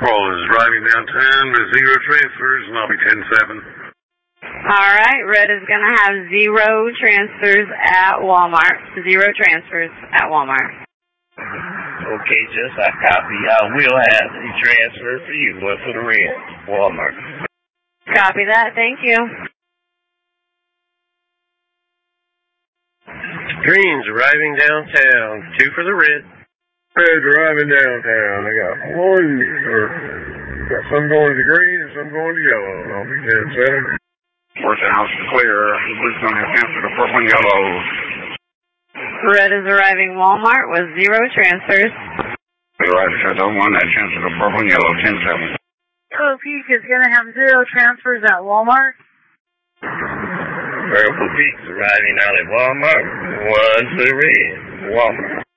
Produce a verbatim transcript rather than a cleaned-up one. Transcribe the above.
Paul is driving downtown with zero transfers, and I'll be ten seven. All right, red is going to have zero transfers at Walmart. Zero transfers at Walmart. Okay, just I copy. I will have a transfer for you, but for the red, Walmart. Copy that. Thank you. Green's arriving downtown. Two for the red. Red driving downtown. I got one, or got some going to green and some going to yellow. I'll be ten seven. Fourth house is clear. The blue's going to have answer to purple and yellow. Red is arriving Walmart with zero transfers. The right says I won that chance to the purple and yellow, ten seven. Purple Peak is going to have zero transfers at Walmart. Purple Peak's arriving out at Walmart. One for the red, Walmart.